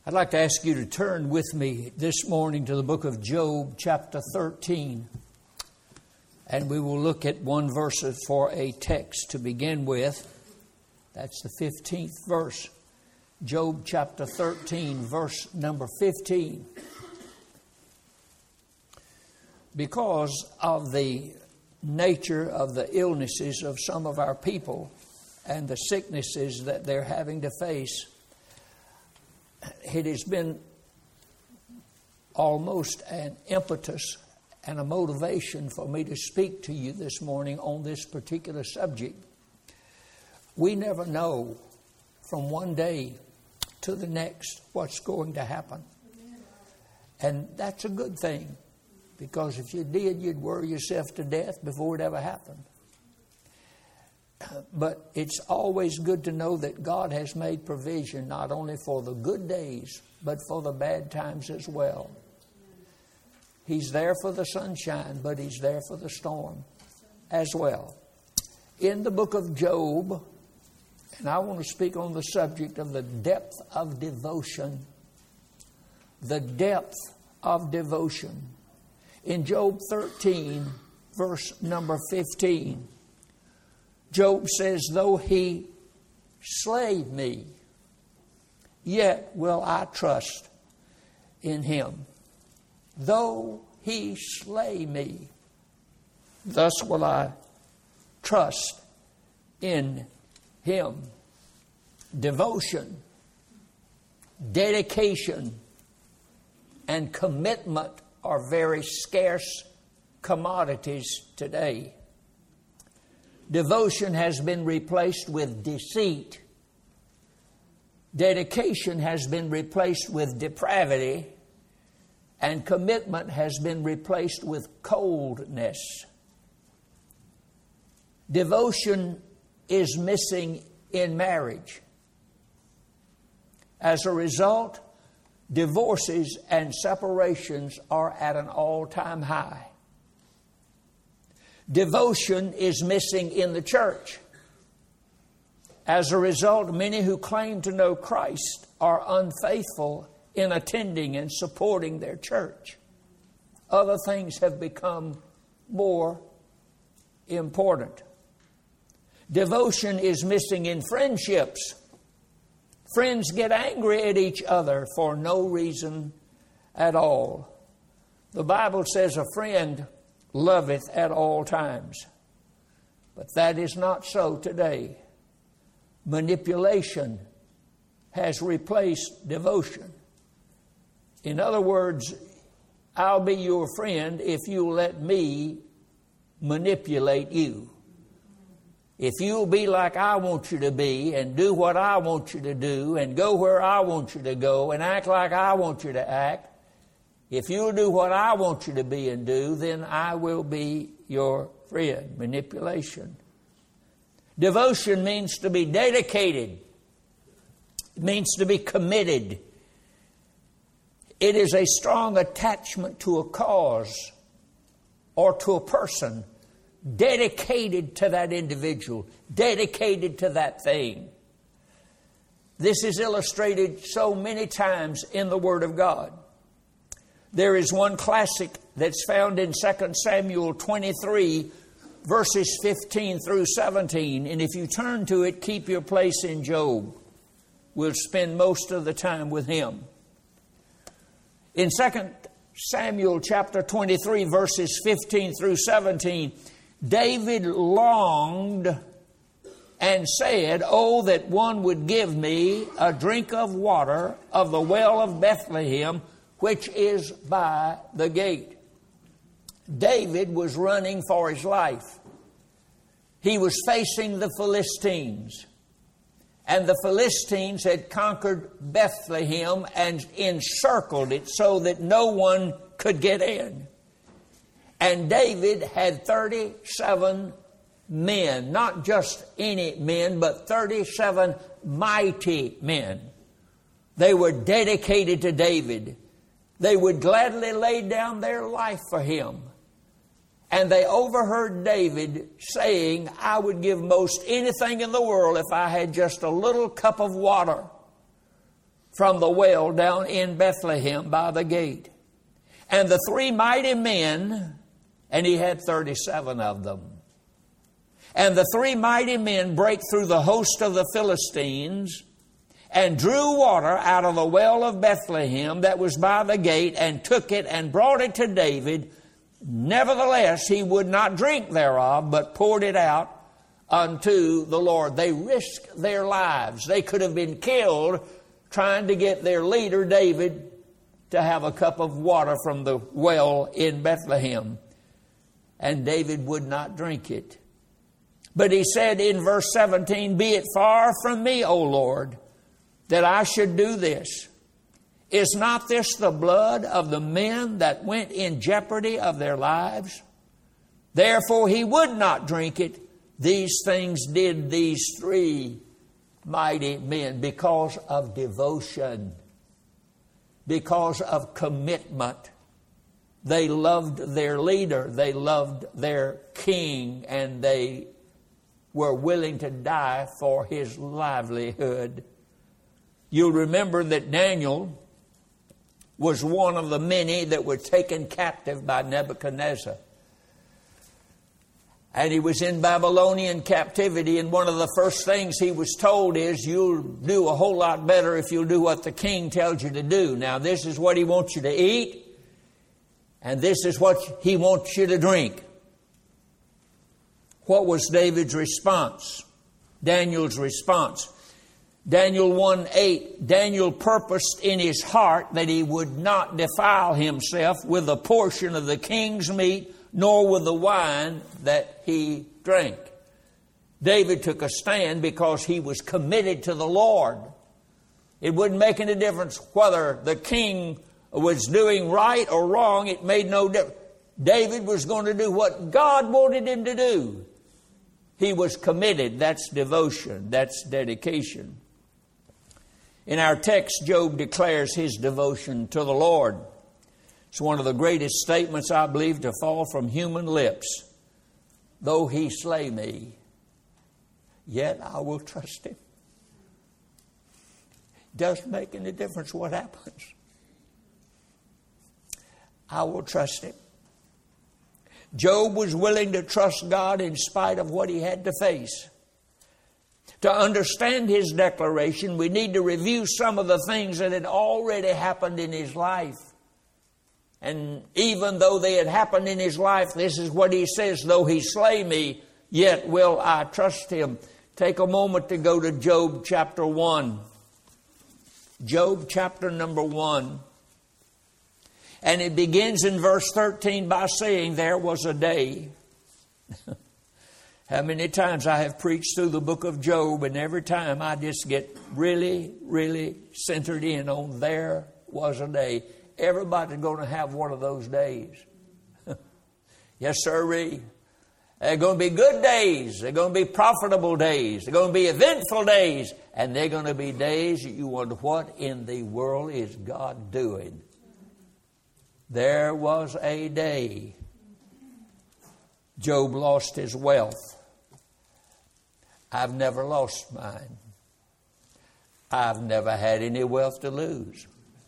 I'd like to ask you to turn with me this morning to the book of Job, chapter 13. And we will look at one verse for a text to begin with. That's the 15th verse. Job chapter 13, verse number 15. Because of the nature of the illnesses of some of our people and the sicknesses that they're having to face, it has been almost an impetus and a motivation for me to speak to you this morning on this particular subject. We never know from one day to the next what's going to happen. And that's a good thing, because if you did, you'd worry yourself to death before it ever happened. But it's always good to know that God has made provision not only for the good days, but for the bad times as well. He's there for the sunshine, but He's there for the storm as well. In the book of Job, and I want to speak on the subject of the depth of devotion. The depth of devotion. In Job 13, verse number 15, Job says, "Though He slay me, yet will I trust in Him. Though He slay me, thus will I trust in Him." Devotion, dedication, and commitment are very scarce commodities today. Devotion has been replaced with deceit. Dedication has been replaced with depravity. And commitment has been replaced with coldness. Devotion is missing in marriage. As a result, divorces and separations are at an all-time high. Devotion is missing in the church. As a result, many who claim to know Christ are unfaithful in attending and supporting their church. Other things have become more important. Devotion is missing in friendships. Friends get angry at each other for no reason at all. The Bible says a friend loveth at all times. But that is not so today. Manipulation has replaced devotion. In other words, I'll be your friend if you'll let me manipulate you. If you'll be like I want you to be and do what I want you to do and go where I want you to go and act like I want you to act, if you'll do what I want you to be and do, then I will be your friend. Manipulation. Devotion means to be dedicated. It means to be committed. It is a strong attachment to a cause or to a person, dedicated to that individual, dedicated to that thing. This is illustrated so many times in the Word of God. There is one classic that's found in 2 Samuel 23, verses 15 through 17. And if you turn to it, keep your place in Job. We'll spend most of the time with him. In 2 Samuel chapter 23, verses 15 through 17, David longed and said, "Oh, that one would give me a drink of water of the well of Bethlehem, which is by the gate." David was running for his life. He was facing the Philistines. And the Philistines had conquered Bethlehem and encircled it so that no one could get in. And David had 37 men, not just any men, but 37 mighty men. They were dedicated to David. They would gladly lay down their life for him. And they overheard David saying, "I would give most anything in the world if I had just a little cup of water." from the well down in Bethlehem by the gate. And the 3 mighty men, and he had 37 of them. And the 3 mighty men brake through the host of the Philistines and drew water out of the well of Bethlehem that was by the gate, and took it and brought it to David. Nevertheless, he would not drink thereof, but poured it out unto the Lord. They risked their lives. They could have been killed trying to get their leader, David, to have a cup of water from the well in Bethlehem. And David would not drink it. But he said in verse 17, "Be it far from me, O Lord, that I should do this. Is not this the blood of the men that went in jeopardy of their lives?" Therefore he would not drink it. These things did these 3 mighty men because of devotion, because of commitment. They loved their leader, they loved their king, and they were willing to die for his livelihood. You'll remember that Daniel was one of the many that were taken captive by Nebuchadnezzar. And he was in Babylonian captivity, and one of the first things he was told is, you'll do a whole lot better if you'll do what the king tells you to do. Now, this is what he wants you to eat, and this is what he wants you to drink. What was David's response? Daniel's response. Daniel 1:8, Daniel purposed in his heart that he would not defile himself with a portion of the king's meat, nor with the wine that he drank. David took a stand because he was committed to the Lord. It wouldn't make any difference whether the king was doing right or wrong. It made no difference. David was going to do what God wanted him to do. He was committed. That's devotion. That's dedication. In our text, Job declares his devotion to the Lord. It's one of the greatest statements, I believe, to fall from human lips. Though he slay me, yet I will trust him. Doesn't make any difference what happens. I will trust him. Job was willing to trust God in spite of what he had to face. To understand his declaration, we need to review some of the things that had already happened in his life. And even though they had happened in his life, this is what he says, though he slay me, yet will I trust him. Take a moment to go to Job chapter 1. Job chapter number 1. And it begins in verse 13 by saying, there was a day. How many times I have preached through the book of Job, and every time I just get really, really centered in on there was a day. Everybody's going to have one of those days. Yes, sirree. They're going to be good days. They're going to be profitable days. They're going to be eventful days. And they're going to be days that you wonder, what in the world is God doing? There was a day Job lost his wealth. I've never lost mine. I've never had any wealth to lose.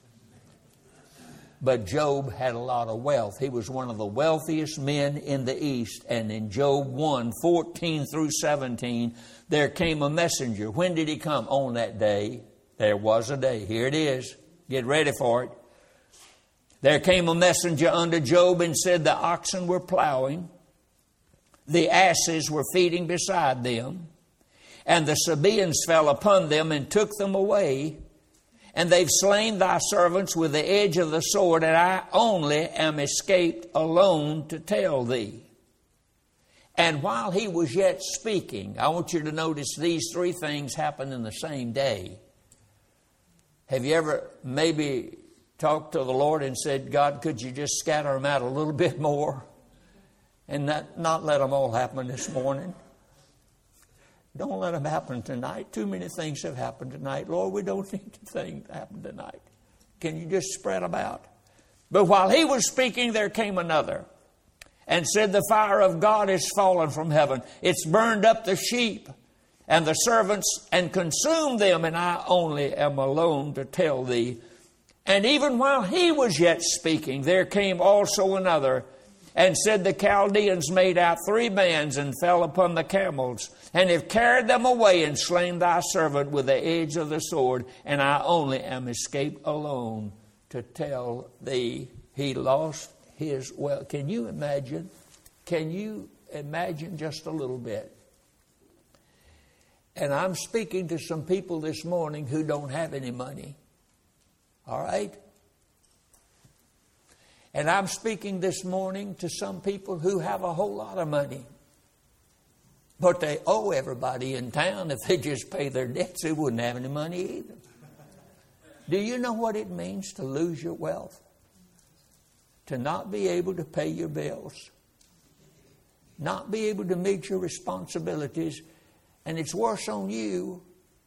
But Job had a lot of wealth. He was one of the wealthiest men in the East. And in Job 1, 14 through 17, there came a messenger. When did he come? On that day. There was a day. Here it is. Get ready for it. There came a messenger unto Job and said, the oxen were plowing, the asses were feeding beside them, and the Sabaeans fell upon them and took them away. And they've slain thy servants with the edge of the sword, and I only am escaped alone to tell thee. And while he was yet speaking, I want you to notice these 3 things happened in the same day. Have you ever maybe talked to the Lord and said, God, could you just scatter them out a little bit more and not let them all happen this morning? Don't let them happen tonight. Too many things have happened tonight. Lord, we don't need the thing to happen tonight. Can you just spread them out? But while he was speaking, there came another and said, the fire of God is fallen from heaven. It's burned up the sheep and the servants, and consumed them, and I only am alone to tell thee. And even while he was yet speaking, there came also another, and said, the Chaldeans made out 3 bands, and fell upon the camels, and have carried them away, and slain thy servant with the edge of the sword, and I only am escaped alone to tell thee. He lost his wealth. Can you imagine? Can you imagine just a little bit? And I'm speaking to some people this morning who don't have any money. All right? And I'm speaking this morning to some people who have a whole lot of money. But they owe everybody in town. If they just pay their debts, they wouldn't have any money either. Do you know what it means to lose your wealth? To not be able to pay your bills. Not be able to meet your responsibilities. And it's worse on you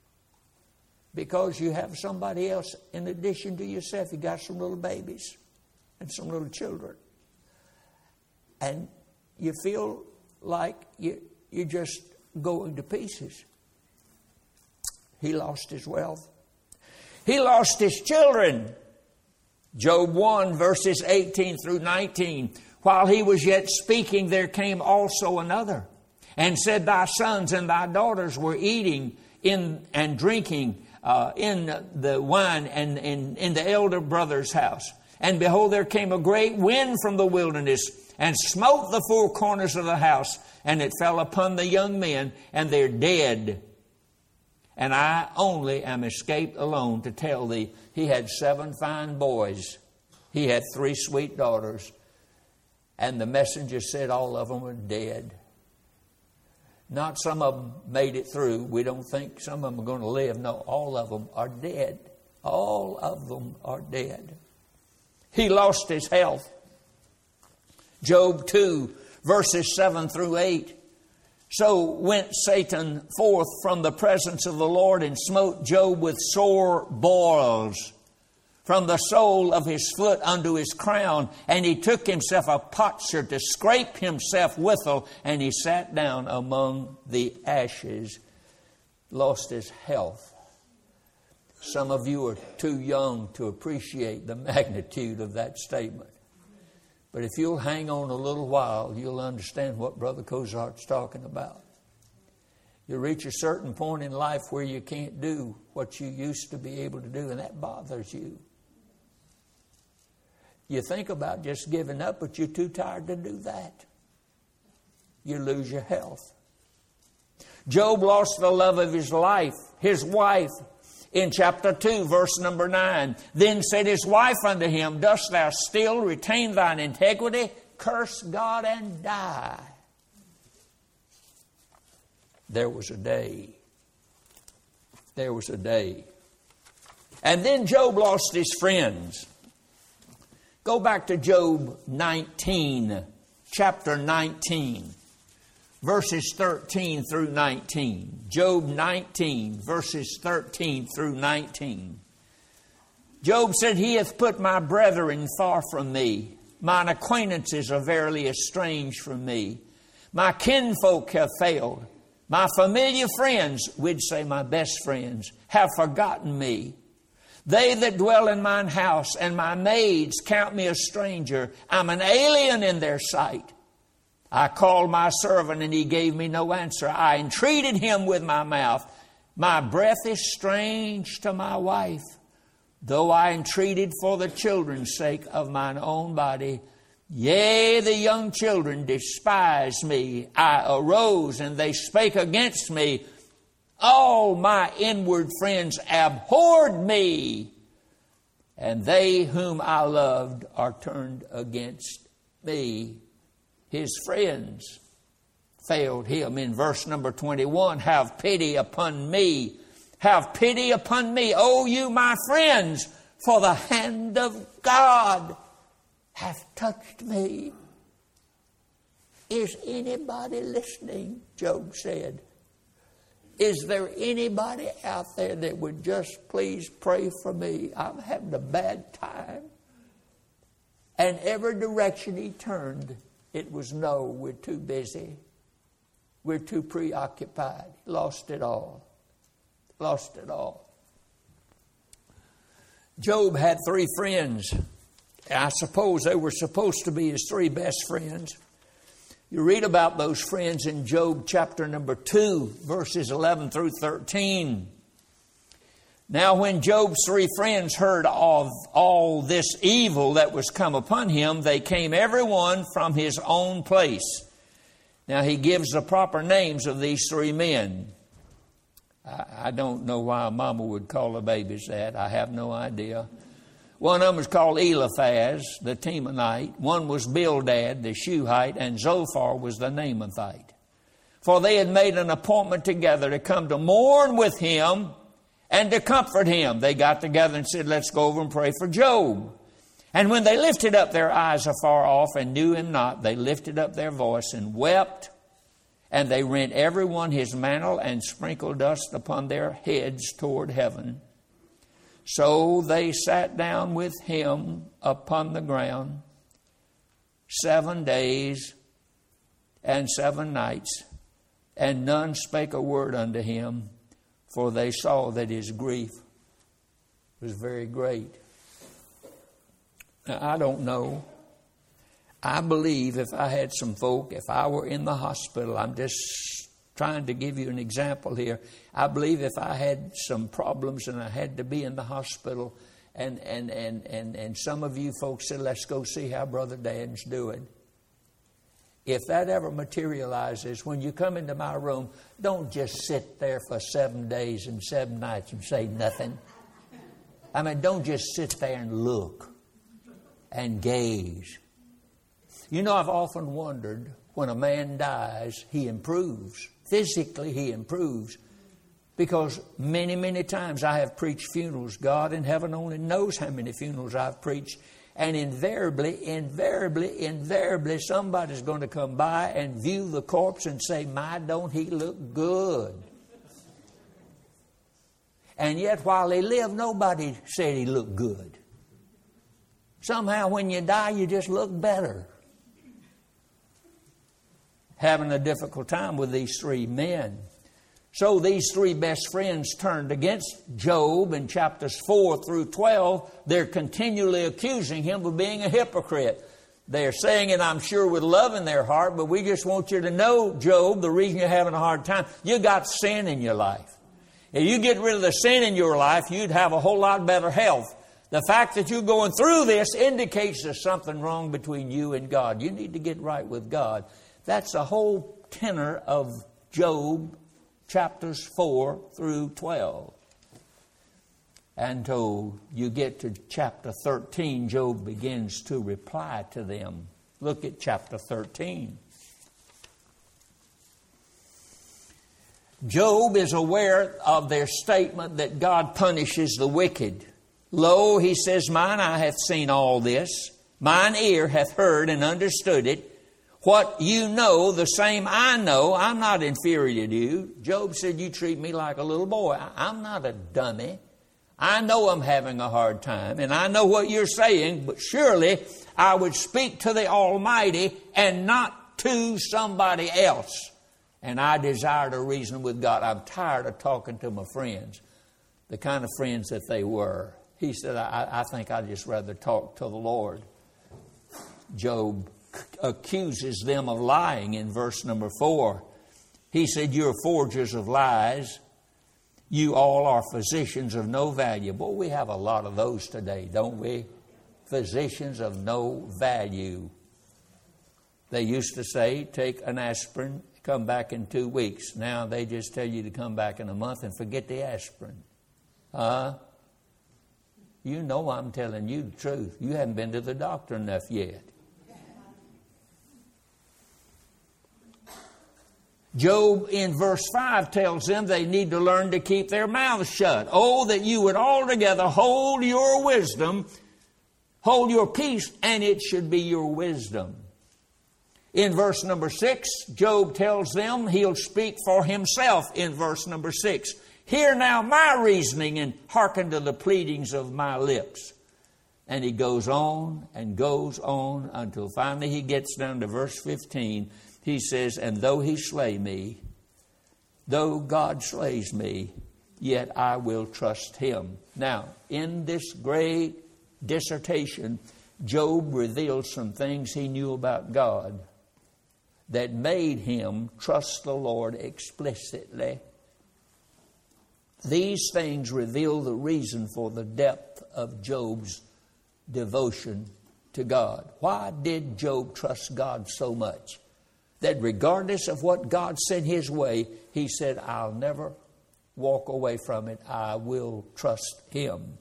because you have somebody else in addition to yourself. You got some little babies and some little children. And you feel like you're just going to pieces. He lost his wealth. He lost his children. Job 1, verses 18 through 19. While he was yet speaking, there came also another, and said, thy sons and thy daughters were eating and drinking in the wine and in the elder brother's house. And behold, there came a great wind from the wilderness, and smote the 4 corners of the house, and it fell upon the young men, and they're dead. And I only am escaped alone to tell thee. He had 7 fine boys. He had 3 sweet daughters. And the messenger said all of them were dead. Not some of them made it through. We don't think some of them are going to live. No, all of them are dead. All of them are dead. He lost his health. Job 2, verses 7 through 8. So went Satan forth from the presence of the Lord, and smote Job with sore boils from the sole of his foot unto his crown. And he took himself a potsherd to scrape himself withal, and he sat down among the ashes. Lost his health. Some of you are too young to appreciate the magnitude of that statement. But if you'll hang on a little while, you'll understand what Brother Cozart's talking about. You reach a certain point in life where you can't do what you used to be able to do, and that bothers you. You think about just giving up, but you're too tired to do that. You lose your health. Job lost the love of his life, his wife. In chapter 2, verse number 9, then said his wife unto him, dost thou still retain thine integrity? Curse God and die. There was a day. There was a day. And then Job lost his friends. Go back to Job 19, chapter 19. Verses 13 through 19. Job 19, verses 13 through 19. Job said, he hath put my brethren far from me. Mine acquaintances are verily estranged from me. My kinfolk have failed. My familiar friends, we'd say my best friends, have forgotten me. They that dwell in mine house and my maids count me a stranger. I'm an alien in their sight. I called my servant, and he gave me no answer. I entreated him with my mouth. My breath is strange to my wife. Though I entreated for the children's sake of mine own body, yea, the young children despised me. I arose, and they spake against me. All my inward friends abhorred me, and they whom I loved are turned against me. His friends failed him. In verse number 21, have pity upon me. Have pity upon me, O you my friends, for the hand of God hath touched me. Is anybody listening? Job said. Is there anybody out there that would just please pray for me? I'm having a bad time. And every direction he turned, it was no, we're too busy. We're too preoccupied. Lost it all. Lost it all. Job had 3 friends. I suppose they were supposed to be his 3 best friends. You read about those friends in Job chapter number 2, verses 11 through 13. Now when Job's 3 friends heard of all this evil that was come upon him, they came every one from his own place. Now he gives the proper names of these 3 men. I don't know why a mama would call the babies that. I have no idea. One of them was called Eliphaz, the Temanite. One was Bildad, the Shuhite, and Zophar was the Naamathite. For they had made an appointment together to come to mourn with him and to comfort him. They got together and said, let's go over and pray for Job. And when they lifted up their eyes afar off and knew him not, they lifted up their voice and wept. And they rent every one his mantle and sprinkled dust upon their heads toward heaven. So they sat down with him upon the ground 7 days and 7 nights, and none spake a word unto him, for they saw that his grief was very great. Now, I don't know. I believe if I had some folk, if I were in the hospital, I'm just trying to give you an example here. I believe if I had some problems and I had to be in the hospital and some of you folks said, let's go see how Brother Dan's doing. If that ever materializes, when you come into my room, don't just sit there for 7 days and 7 nights and say nothing. I mean, don't just sit there and look and gaze. You know, I've often wondered, when a man dies, he improves. Physically, he improves. Because many, many times I have preached funerals. God in heaven only knows how many funerals I've preached. And invariably, somebody's going to come by and view the corpse and say, my, don't he look good? And yet, while he lived, nobody said he looked good. Somehow, when you die, you just look better. Having a difficult time with these 3 men. So these 3 best friends turned against Job in chapters 4 through 12. They're continually accusing him of being a hypocrite. They're saying it, I'm sure, with love in their heart, but we just want you to know, Job, the reason you're having a hard time, you got sin in your life. If you get rid of the sin in your life, you'd have a whole lot better health. The fact that you're going through this indicates there's something wrong between you and God. You need to get right with God. That's the whole tenor of Job chapters 4 through 12. Until you get to chapter 13, Job begins to reply to them. Look at chapter 13. Job is aware of their statement that God punishes the wicked. Lo, he says, mine eye hath seen all this. Mine ear hath heard and understood it. What you know, the same I know. I'm not inferior to you. Job said, you treat me like a little boy. I'm not a dummy. I know I'm having a hard time, and I know what you're saying, but surely I would speak to the Almighty and not to somebody else. And I desire to reason with God. I'm tired of talking to my friends, the kind of friends that they were. He said, I think I'd just rather talk to the Lord. Job accuses them of lying in verse number 4. He said, you're forgers of lies. You all are physicians of no value. Boy, we have a lot of those today, don't we? Physicians of no value. They used to say, take an aspirin, come back in 2 weeks. Now they just tell you to come back in a month and forget the aspirin. You know I'm telling you the truth. You haven't been to the doctor enough yet. Job in verse 5 tells them they need to learn to keep their mouths shut. Oh, that you would altogether hold your wisdom, hold your peace, and it should be your wisdom. In verse number 6, Job tells them he'll speak for himself in verse number 6. Hear now my reasoning and hearken to the pleadings of my lips. And he goes on and goes on until finally he gets down to verse 15. he says, and though he slay me, though God slays me, yet I will trust him. Now, in this great dissertation, Job revealed some things he knew about God that made him trust the Lord explicitly. These things reveal the reason for the depth of Job's devotion to God. Why did Job trust God so much? That regardless of what God sent his way, he said, I'll never walk away from it. I will trust him.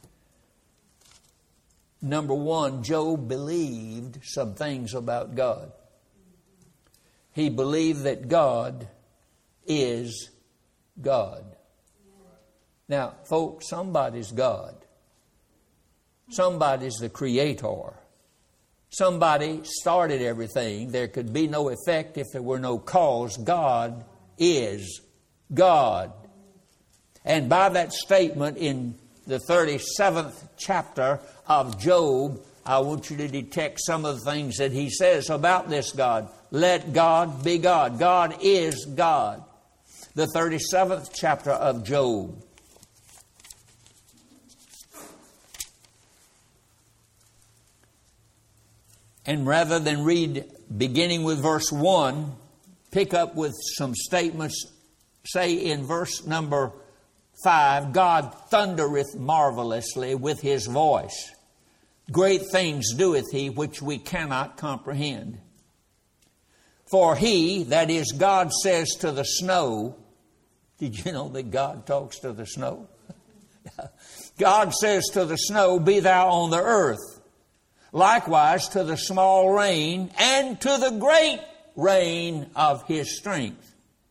Number one, Job believed some things about God. He believed that God is God. Now, folks, somebody's God. Somebody's the creator. Somebody started everything. There could be no effect if there were no cause. God is God. And by that statement in the 37th chapter of Job, I want you to detect some of the things that he says about this God. Let God be God. God is God. The 37th chapter of Job. And rather than read beginning with verse 1, pick up with some statements. Say in verse number 5, God thundereth marvelously with his voice. Great things doeth he which we cannot comprehend. For he, that is God, says to the snow. Did you know that God talks to the snow? God says to the snow, be thou on the earth. Likewise to the small rain and to the great rain of his strength.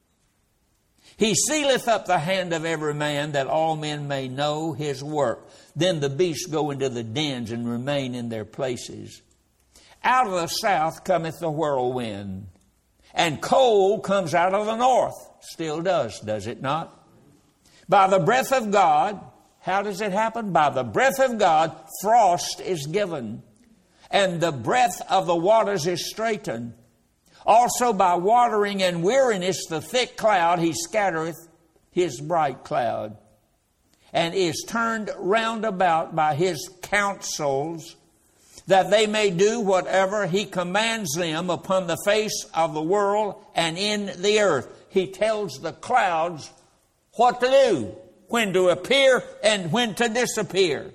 He sealeth up the hand of every man, that all men may know his work. Then the beasts go into the dens and remain in their places. Out of the south cometh the whirlwind, and cold comes out of the north. Still does it not? By the breath of God, how does it happen? By the breath of God, frost is given, and the breath of the waters is straitened. Also by watering and weariness, the thick cloud, he scattereth his bright cloud, and is turned round about by his counsels, that they may do whatever he commands them upon the face of the world and in the earth. He tells the clouds what to do, when to appear and when to disappear.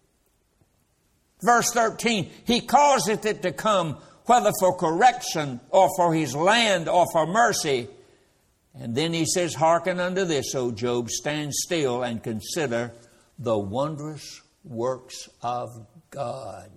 Verse 13, he causeth it to come, whether for correction or for his land or for mercy. And then he says, hearken unto this, O Job, stand still and consider the wondrous works of God.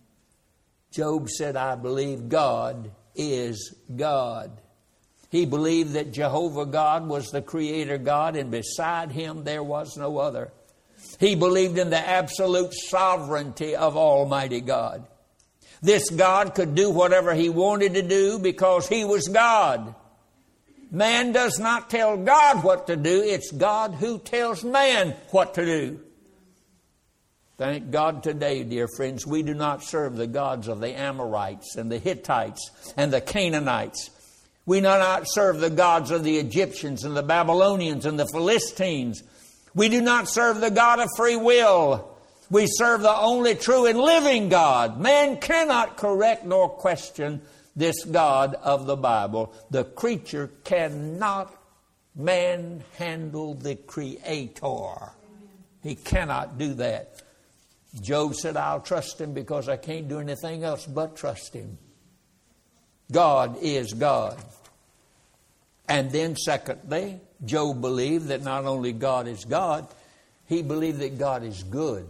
Job said, I believe God is God. He believed that Jehovah God was the creator God, and beside him there was no other. He believed in the absolute sovereignty of Almighty God. This God could do whatever he wanted to do because he was God. Man does not tell God what to do. It's God who tells man what to do. Thank God today, dear friends, we do not serve the gods of the Amorites and the Hittites and the Canaanites. We do not serve the gods of the Egyptians and the Babylonians and the Philistines. We do not serve the God of free will. We serve the only true and living God. Man cannot correct nor question this God of the Bible. The creature cannot manhandle the Creator. He cannot do that. Job said, I'll trust him because I can't do anything else but trust him. God is God. And then secondly, Job believed that not only God is God, he believed that God is good.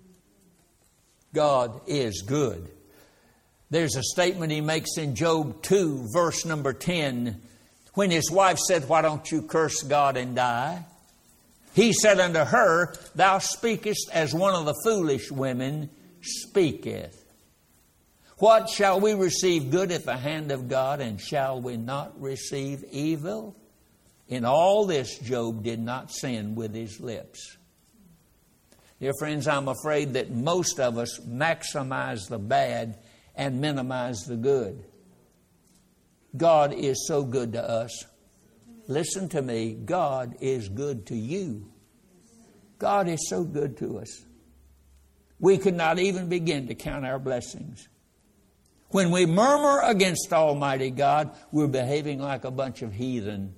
God is good. There's a statement he makes in Job 2, verse number 10. When his wife said, why don't you curse God and die? He said unto her, thou speakest as one of the foolish women speaketh. What shall we receive good at the hand of God, and shall we not receive evil? In all this, Job did not sin with his lips. Dear friends, I'm afraid that most of us maximize the bad and minimize the good. God is so good to us. Listen to me. God is good to you. God is so good to us. We could not even begin to count our blessings. When we murmur against Almighty God, we're behaving like a bunch of heathen.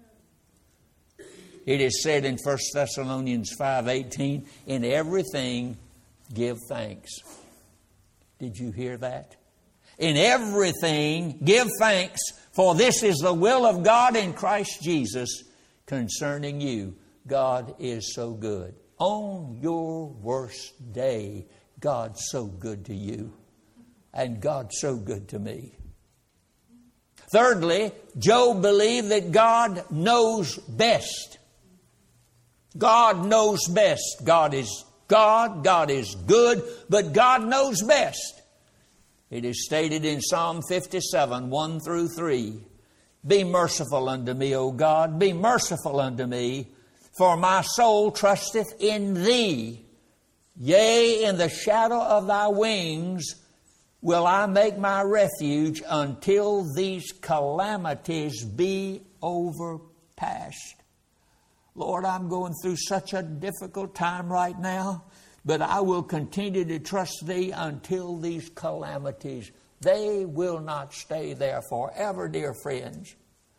It is said in 1 Thessalonians 5:18, in everything give thanks. Did you hear that? In everything give thanks, for this is the will of God in Christ Jesus concerning you. God is so good. On your worst day, God's so good to you. And God's so good to me. Thirdly, Job believed that God knows best. God knows best. God is God. God is good. But God knows best. It is stated in Psalm 57, 1 through 3. Be merciful unto me, O God. Be merciful unto me. For my soul trusteth in Thee. Yea, in the shadow of Thy wings will I make my refuge until these calamities be overpassed. Lord, I'm going through such a difficult time right now, but I will continue to trust Thee until these calamities. They will not stay there forever, dear friends.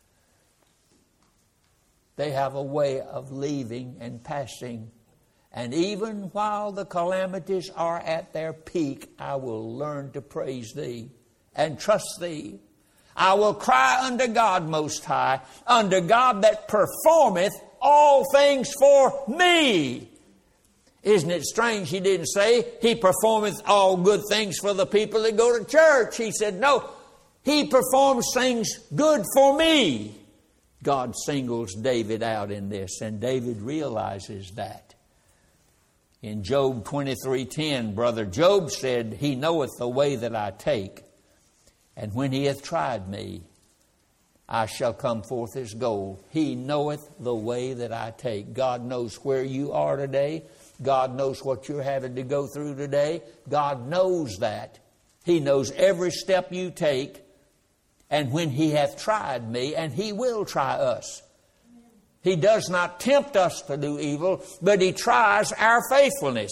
They have a way of leaving and passing. And even while the calamities are at their peak, I will learn to praise Thee and trust Thee. I will cry unto God Most High, unto God that performeth all things for me. Isn't it strange He didn't say He performeth all good things for the people that go to church? He said, no, He performs things good for me. God singles David out in this, and David realizes that. In Job 23:10, Brother Job said, He knoweth the way that I take, and when He hath tried me, I shall come forth as gold. He knoweth the way that I take. God knows where you are today. God knows what you're having to go through today. God knows that. He knows every step you take. And when He hath tried me, and He will try us. He does not tempt us to do evil, but He tries our faithfulness.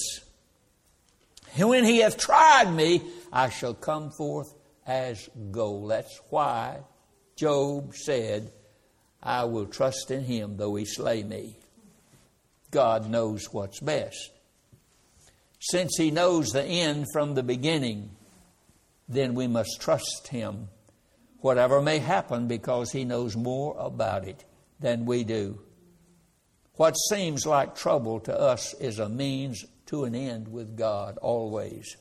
And when He hath tried me, I shall come forth as gold. That's why Job said, I will trust in Him though He slay me. God knows what's best. Since He knows the end from the beginning, then we must trust Him, whatever may happen, because He knows more about it than we do. What seems like trouble to us is a means to an end with God always.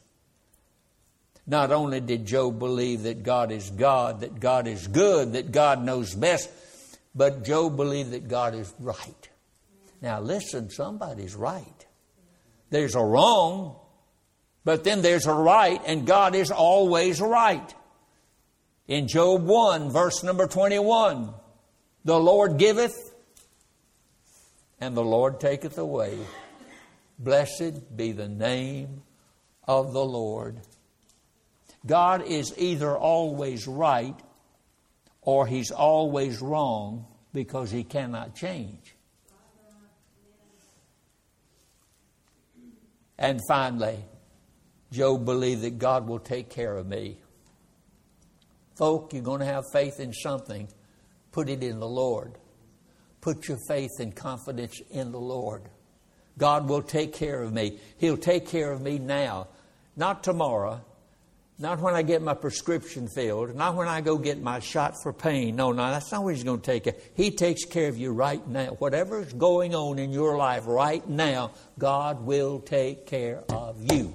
Not only did Job believe that God is God, that God is good, that God knows best, but Job believed that God is right. Now listen, somebody's right. There's a wrong, but then there's a right, and God is always right. In Job 1, verse number 21, the Lord giveth, and the Lord taketh away. Blessed be the name of the Lord. God is either always right or He's always wrong, because He cannot change. And finally, Job believed that God will take care of me. Folk, you're going to have faith in something. Put it in the Lord. Put your faith and confidence in the Lord. God will take care of me. He'll take care of me now. Not tomorrow. Not when I get my prescription filled. Not when I go get my shot for pain. No, that's not what He's going to take care of. He takes care of you right now. Whatever's going on in your life right now, God will take care of you.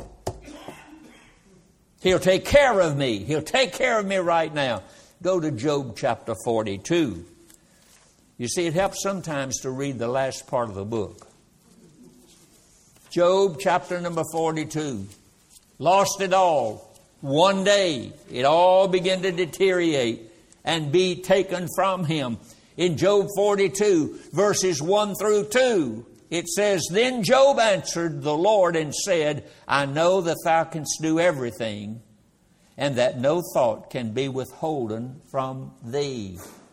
He'll take care of me. He'll take care of me right now. Go to Job chapter 42. You see, it helps sometimes to read the last part of the book. Job chapter number 42. Lost it all. One day, it all began to deteriorate and be taken from him. In Job 42, verses 1 through 2, it says, Then Job answered the Lord and said, I know that Thou canst do everything, and that no thought can be withholden from thee.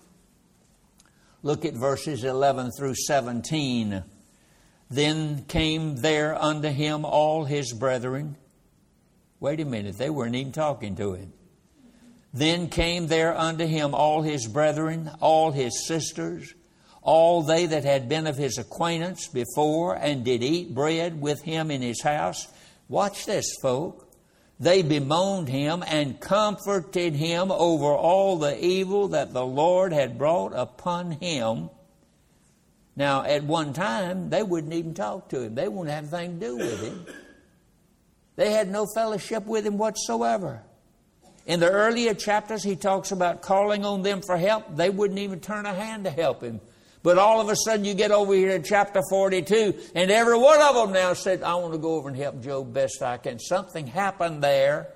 Look at verses 11 through 17. Then came there unto him all his brethren. Wait a minute, they weren't even talking to him. Then came there unto him all his brethren, all his sisters, all they that had been of his acquaintance before, and did eat bread with him in his house. Watch this, folk. They bemoaned him and comforted him over all the evil that the Lord had brought upon him. Now, at one time, they wouldn't even talk to him. They wouldn't have anything to do with him. They had no fellowship with him whatsoever. In the earlier chapters, he talks about calling on them for help. They wouldn't even turn a hand to help him. But all of a sudden you get over here to chapter 42, and every one of them now said, I want to go over and help Job best I can. Something happened there.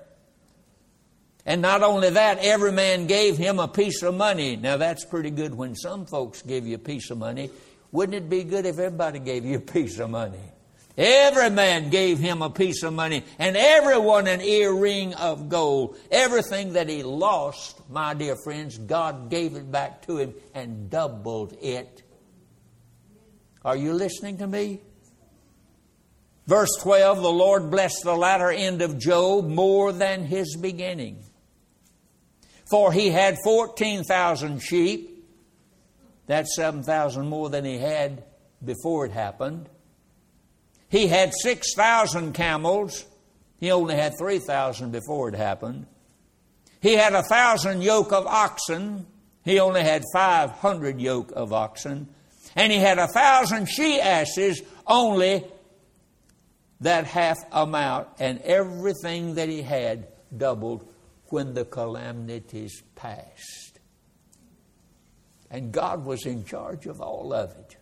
And not only that, every man gave him a piece of money. Now that's pretty good when some folks give you a piece of money. Wouldn't it be good if everybody gave you a piece of money? Every man gave him a piece of money, and everyone an earring of gold. Everything that he lost, my dear friends, God gave it back to him and doubled it. Are you listening to me? Verse 12, the Lord blessed the latter end of Job more than his beginning. For he had 14,000 sheep. That's 7,000 more than he had before it happened. He had 6,000 camels. He only had 3,000 before it happened. He had 1,000 yoke of oxen. He only had 500 yoke of oxen. And he had 1,000 she-asses, only that half amount. And everything that he had doubled when the calamities passed. And God was in charge of all of it.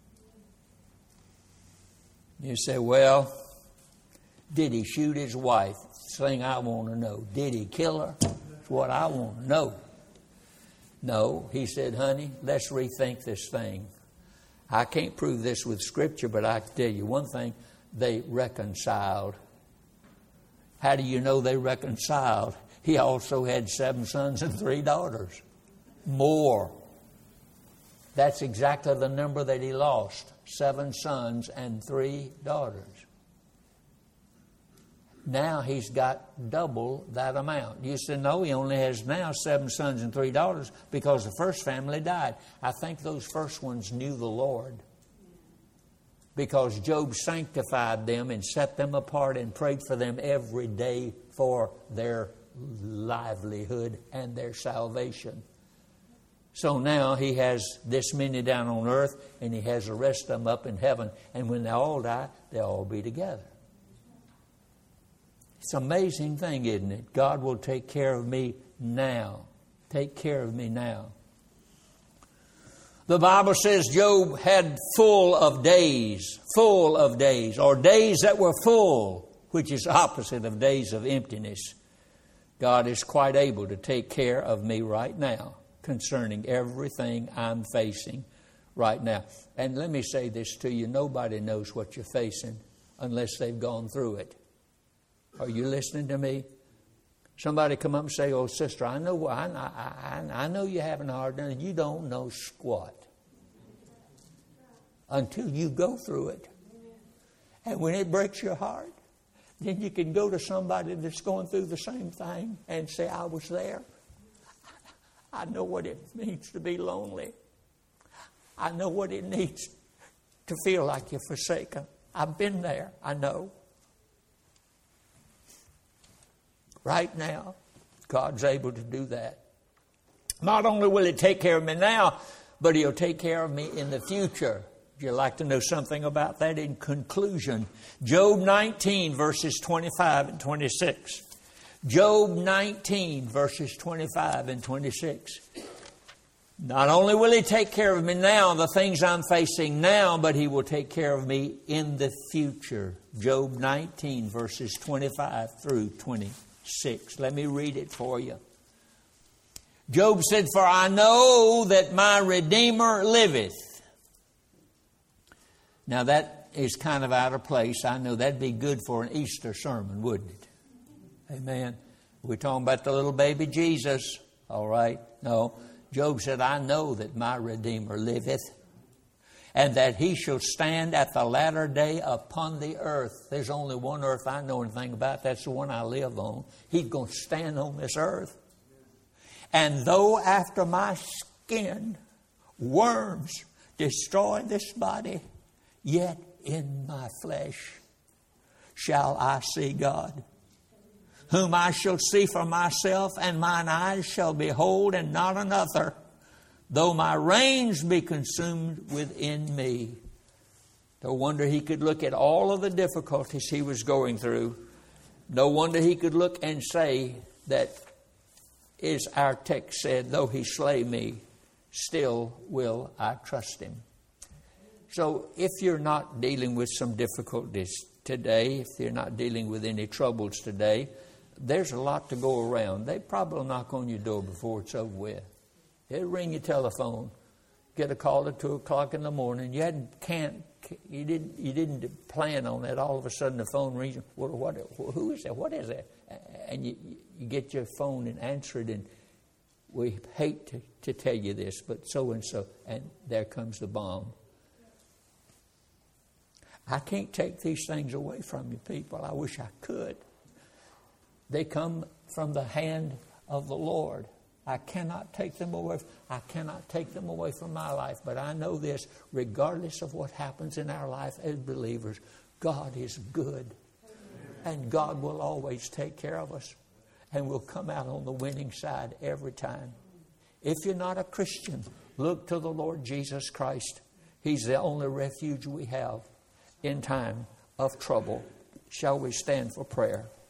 You say, well, did he shoot his wife? It's the thing I want to know. Did he kill her? That's what I want to know. No, he said, honey, let's rethink this thing. I can't prove this with Scripture, but I can tell you one thing. They reconciled. How do you know they reconciled? He also had 7 sons and 3 daughters. More. That's exactly the number that he lost. 7 sons and 3 daughters. Now he's got double that amount. You said, no, he only has now 7 sons and 3 daughters because the first family died. I think those first ones knew the Lord. Because Job sanctified them and set them apart and prayed for them every day for their livelihood and their salvation. So now he has this many down on earth, and he has the rest of them up in heaven. And when they all die, they'll all be together. It's an amazing thing, isn't it? God will take care of me now. Take care of me now. The Bible says Job had full of days, or days that were full, which is opposite of days of emptiness. God is quite able to take care of me right now, concerning everything I'm facing right now. And let me say this to you. Nobody knows what you're facing unless they've gone through it. Are you listening to me? Somebody come up and say, oh, sister, I know you're having a hard time. You don't know squat until you go through it. And when it breaks your heart, then you can go to somebody that's going through the same thing and say, I was there. I know what it means to be lonely. I know what it needs to feel like you're forsaken. I've been there. I know. Right now, God's able to do that. Not only will He take care of me now, but He'll take care of me in the future. Would you like to know something about that in conclusion? Job 19, verses 25 and 26. Job 19, verses 25 and 26. Not only will He take care of me now, the things I'm facing now, but He will take care of me in the future. Job 19, verses 25 through 26. Let me read it for you. Job said, for I know that my Redeemer liveth. Now that is kind of out of place. I know that'd be good for an Easter sermon, wouldn't it? Amen. We're talking about the little baby Jesus. All right? No. Job said, I know that my Redeemer liveth, and that he shall stand at the latter day upon the earth. There's only one earth I know anything about. That's the one I live on. He's going to stand on this earth. And though after my skin worms destroy this body, yet in my flesh shall I see God, whom I shall see for myself, and mine eyes shall behold, and not another. Though my reins be consumed within me. No wonder he could look at all of the difficulties he was going through. No wonder he could look and say that, as our text said, though he slay me, still will I trust him. So if you're not dealing with some difficulties today, if you're not dealing with any troubles today, there's a lot to go around. They probably will knock on your door before it's over with. They'll ring your telephone, get a call at 2 o'clock in the morning. You didn't plan on that. All of a sudden the phone rings. Who is that? What is that? And you get your phone and answer it. And we hate to tell you this, but so and so, and there comes the bomb. I can't take these things away from you people. I wish I could. They come from the hand of the Lord. I cannot take them away. I cannot take them away from my life. But I know this, regardless of what happens in our life as believers, God is good. And God will always take care of us. And we'll come out on the winning side every time. If you're not a Christian, look to the Lord Jesus Christ. He's the only refuge we have in time of trouble. Shall we stand for prayer?